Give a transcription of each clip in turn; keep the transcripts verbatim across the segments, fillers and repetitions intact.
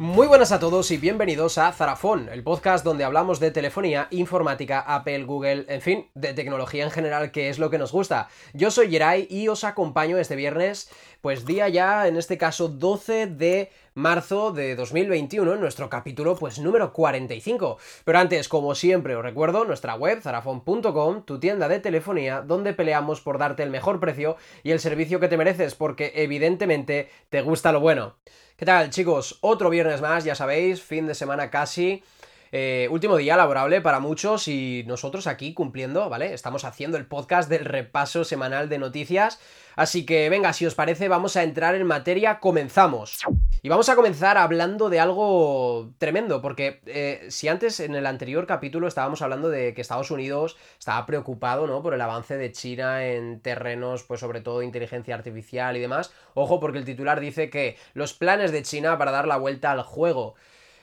Muy buenas a todos y bienvenidos a Zarafón, el podcast donde hablamos de telefonía, informática, Apple, Google, en fin, de tecnología en general, que es lo que nos gusta. Yo soy Yeray y os acompaño este viernes, pues día ya, en este caso doce de marzo de dos mil veintiuno, en nuestro capítulo pues número cuarenta y cinco. Pero antes, como siempre, os recuerdo nuestra web, zarafón punto com, tu tienda de telefonía, donde peleamos por darte el mejor precio y el servicio que te mereces, porque evidentemente te gusta lo bueno. ¿Qué tal, chicos? Otro viernes más, ya sabéis, fin de semana casi, eh, último día laborable para muchos y nosotros aquí cumpliendo, ¿vale? Estamos haciendo el podcast del repaso semanal de noticias, así que venga, si os parece vamos a entrar en materia, comenzamos. Y vamos a comenzar hablando de algo tremendo, porque eh, si antes en el anterior capítulo estábamos hablando de que Estados Unidos estaba preocupado, ¿no?, por el avance de China en terrenos, pues sobre todo de inteligencia artificial y demás, ojo porque el titular dice que los planes de China para dar la vuelta al juego.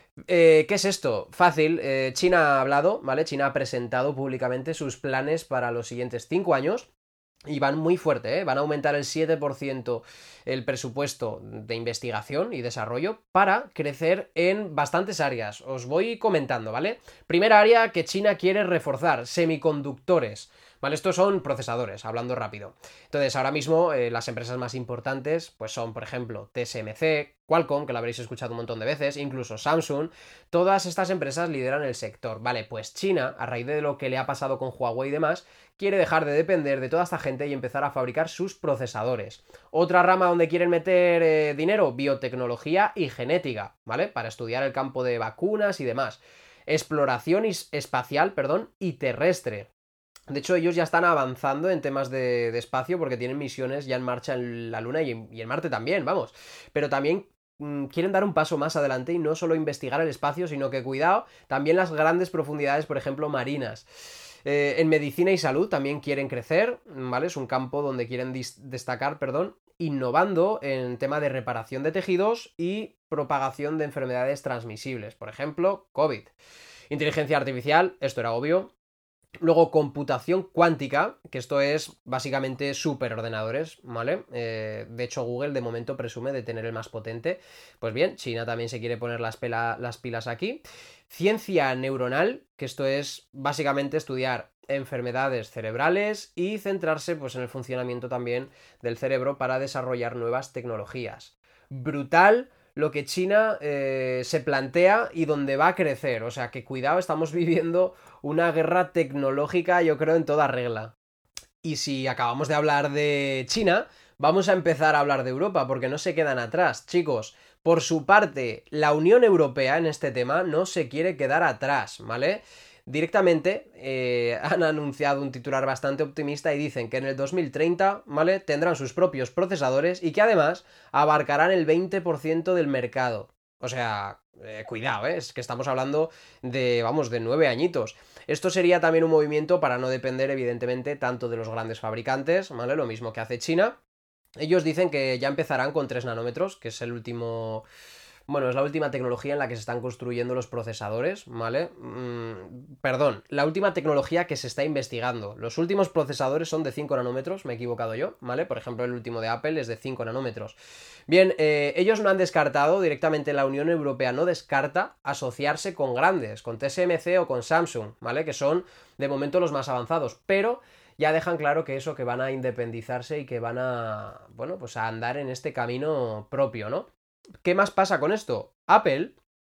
Eh, ¿Qué es esto? Fácil, eh, China ha hablado, ¿vale? China ha presentado públicamente sus planes para los siguientes cinco años. Y van muy fuerte, ¿eh? Van a aumentar el siete por ciento el presupuesto de investigación y desarrollo para crecer en bastantes áreas. Os voy comentando, ¿vale? Primera área que China quiere reforzar, semiconductores. ¿Vale? Estos son procesadores, hablando rápido. Entonces, ahora mismo eh, las empresas más importantes pues son, por ejemplo, T S M C, Qualcomm, que lo habréis escuchado un montón de veces, incluso Samsung. Todas estas empresas lideran el sector. Vale, pues China, a raíz de lo que le ha pasado con Huawei y demás, quiere dejar de depender de toda esta gente y empezar a fabricar sus procesadores. Otra rama donde quieren meter eh, dinero, biotecnología y genética, ¿vale? Para estudiar el campo de vacunas y demás. Exploración espacial, perdón, y terrestre. De hecho, ellos ya están avanzando en temas de, de espacio porque tienen misiones ya en marcha en la Luna y en, y en Marte también, vamos. Pero también mmm, quieren dar un paso más adelante y no solo investigar el espacio, sino que, cuidado, también las grandes profundidades, por ejemplo, marinas. Eh, en medicina y salud también quieren crecer, ¿vale? Es un campo donde quieren destacar, perdón, innovando en tema de reparación de tejidos y propagación de enfermedades transmisibles, por ejemplo, COVID. Inteligencia artificial, esto era obvio. Luego, computación cuántica, que esto es básicamente superordenadores, ¿vale? Eh, de hecho, Google de momento presume de tener el más potente. Pues bien, China también se quiere poner las, pela, las pilas aquí. Ciencia neuronal, que esto es básicamente estudiar enfermedades cerebrales y centrarse pues, en el funcionamiento también del cerebro para desarrollar nuevas tecnologías. Brutal lo que China eh, se plantea y donde va a crecer. O sea que cuidado, estamos viviendo una guerra tecnológica, yo creo, en toda regla. Y si acabamos de hablar de China, vamos a empezar a hablar de Europa, porque no se quedan atrás, chicos. Por su parte, la Unión Europea en este tema no se quiere quedar atrás, ¿vale? Directamente eh, han anunciado un titular bastante optimista y dicen que en el dos mil treinta, ¿vale?, tendrán sus propios procesadores y que además abarcarán el veinte por ciento del mercado. O sea, eh, cuidado, ¿eh? Es que estamos hablando de, vamos, de nueve añitos. Esto sería también un movimiento para no depender, evidentemente, tanto de los grandes fabricantes, ¿vale? Lo mismo que hace China. Ellos dicen que ya empezarán con tres nanómetros, que es el último... Bueno, es la última tecnología en la que se están construyendo los procesadores, ¿vale? Mm, perdón, la última tecnología que se está investigando. Los últimos procesadores son de cinco nanómetros, me he equivocado yo, ¿vale? Por ejemplo, el último de Apple es de cinco nanómetros. Bien, eh, ellos no han descartado, directamente la Unión Europea no descarta asociarse con grandes, con T S M C o con Samsung, ¿vale? Que son, de momento, los más avanzados, pero... ya dejan claro que eso, que van a independizarse y que van a, bueno, pues a andar en este camino propio, ¿no? ¿Qué más pasa con esto? Apple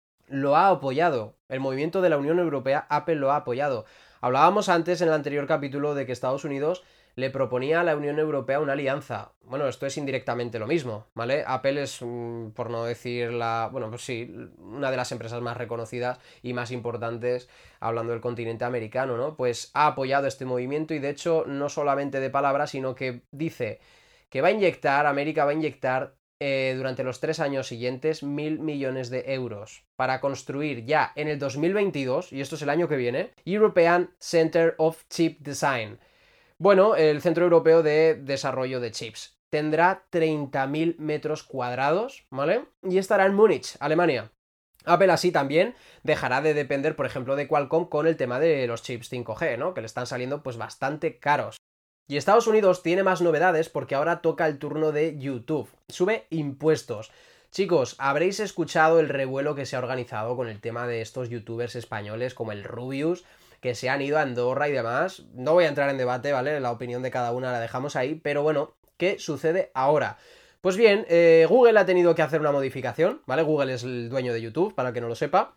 lo ha apoyado. El movimiento de la Unión Europea, Apple lo ha apoyado. Hablábamos antes en el anterior capítulo de que Estados Unidos le proponía a la Unión Europea una alianza. Bueno, esto es indirectamente lo mismo, ¿vale? Apple es, por no decir la... bueno, pues sí, una de las empresas más reconocidas y más importantes hablando del continente americano, ¿no? Pues ha apoyado este movimiento y de hecho no solamente de palabras, sino que dice que va a inyectar, América va a inyectar Eh, durante los tres años siguientes mil millones de euros para construir ya en el dos mil veintidós, y esto es el año que viene, European Center of Chip Design. Bueno, el Centro Europeo de Desarrollo de Chips. Tendrá treinta mil metros cuadrados, ¿vale? Y estará en Múnich, Alemania. Apple así también dejará de depender, por ejemplo, de Qualcomm con el tema de los chips cinco G, ¿no? Que le están saliendo pues bastante caros. Y Estados Unidos tiene más novedades porque ahora toca el turno de YouTube. Sube impuestos. Chicos, habréis escuchado el revuelo que se ha organizado con el tema de estos youtubers españoles como el Rubius, que se han ido a Andorra y demás. No voy a entrar en debate, ¿vale? La opinión de cada una la dejamos ahí, pero bueno, ¿qué sucede ahora? Pues bien, eh, Google ha tenido que hacer una modificación, ¿vale? Google es el dueño de YouTube, para el que no lo sepa,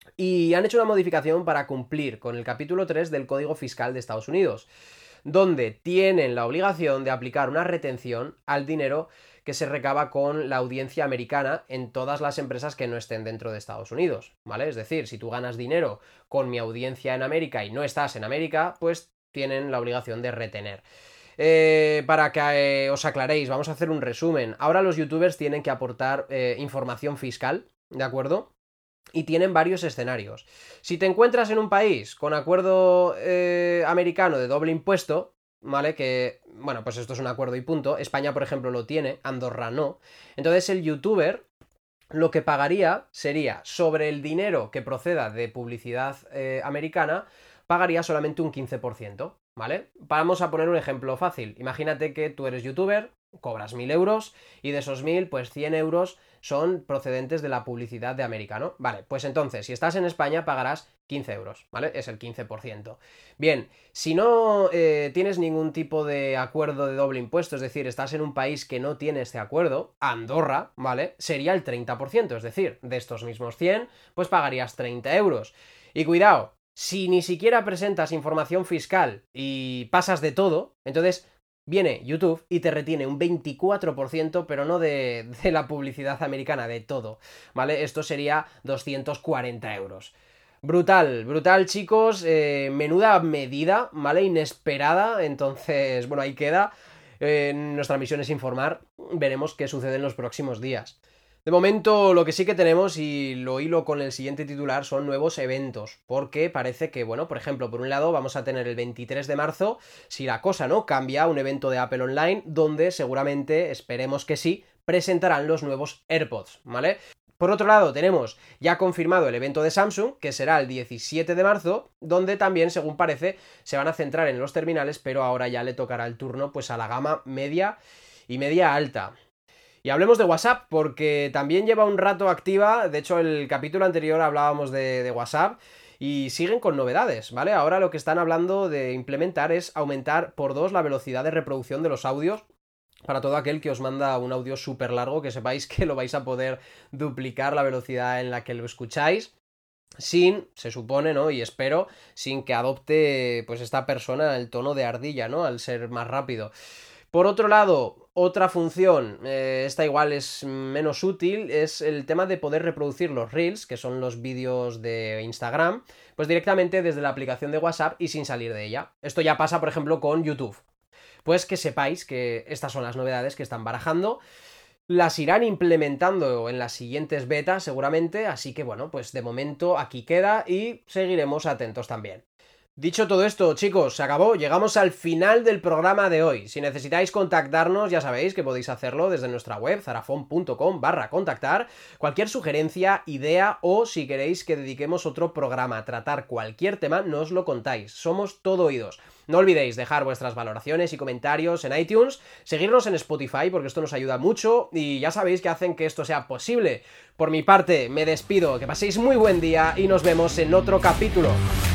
y han hecho una modificación para cumplir con el capítulo tres del Código Fiscal de Estados Unidos, donde tienen la obligación de aplicar una retención al dinero que se recaba con la audiencia americana en todas las empresas que no estén dentro de Estados Unidos, ¿vale? Es decir, si tú ganas dinero con mi audiencia en América y no estás en América, pues tienen la obligación de retener. Eh, para que eh, os aclaréis, vamos a hacer un resumen. Ahora los youtubers tienen que aportar eh, información fiscal, ¿de acuerdo? Y tienen varios escenarios. Si te encuentras en un país con acuerdo eh, americano de doble impuesto, ¿vale? Que, bueno, pues esto es un acuerdo y punto. España, por ejemplo, lo tiene, Andorra no. Entonces el youtuber lo que pagaría sería, sobre el dinero que proceda de publicidad eh, americana, pagaría solamente un quince por ciento, ¿vale? Vamos a poner un ejemplo fácil. Imagínate que tú eres youtuber, cobras mil euros y de esos mil, pues cien euros son procedentes de la publicidad de americano. Vale, pues entonces, si estás en España pagarás quince euros, ¿vale? Es el quince por ciento. Bien, si no eh, tienes ningún tipo de acuerdo de doble impuesto, es decir, estás en un país que no tiene este acuerdo, Andorra, ¿vale? Sería el treinta por ciento, es decir, de estos mismos cien, pues pagarías treinta euros. Y cuidado, si ni siquiera presentas información fiscal y pasas de todo, entonces viene YouTube y te retiene un veinticuatro por ciento, pero no de, de la publicidad americana, de todo, ¿vale? Esto sería doscientos cuarenta euros. Brutal, brutal, chicos, eh, menuda medida, ¿vale? Inesperada, entonces, bueno, ahí queda. Eh, nuestra misión es informar, veremos qué sucede en los próximos días. De momento, lo que sí que tenemos, y lo hilo con el siguiente titular, son nuevos eventos, porque parece que, bueno, por ejemplo, por un lado vamos a tener el veintitrés de marzo, si la cosa no cambia, un evento de Apple Online, donde seguramente, esperemos que sí, presentarán los nuevos AirPods, ¿vale? Por otro lado, tenemos ya confirmado el evento de Samsung, que será el diecisiete de marzo, donde también, según parece, se van a centrar en los terminales, pero ahora ya le tocará el turno pues a la gama media y media alta. Y hablemos de WhatsApp, porque también lleva un rato activa. De hecho, el capítulo anterior hablábamos de, de WhatsApp y siguen con novedades, ¿vale? Ahora lo que están hablando de implementar es aumentar por dos la velocidad de reproducción de los audios. Para todo aquel que os manda un audio súper largo, que sepáis que lo vais a poder duplicar la velocidad en la que lo escucháis, sin, se supone, ¿no? Y espero, sin que adopte, pues, esta persona el tono de ardilla, ¿no? Al ser más rápido. Por otro lado, otra función, eh, esta igual es menos útil, es el tema de poder reproducir los Reels, que son los vídeos de Instagram, pues directamente desde la aplicación de WhatsApp y sin salir de ella. Esto ya pasa, por ejemplo, con YouTube. Pues que sepáis que estas son las novedades que están barajando. Las irán implementando en las siguientes betas seguramente, así que bueno, pues de momento aquí queda y seguiremos atentos también. Dicho todo esto, chicos, se acabó, llegamos al final del programa de hoy. Si necesitáis contactarnos, ya sabéis que podéis hacerlo desde nuestra web, zarafon punto com barra contactar. Cualquier sugerencia, idea o si queréis que dediquemos otro programa a tratar cualquier tema, nos lo contáis. Somos todo oídos. No olvidéis dejar vuestras valoraciones y comentarios en iTunes, seguirnos en Spotify porque esto nos ayuda mucho y ya sabéis que hacen que esto sea posible. Por mi parte, me despido, que paséis muy buen día y nos vemos en otro capítulo.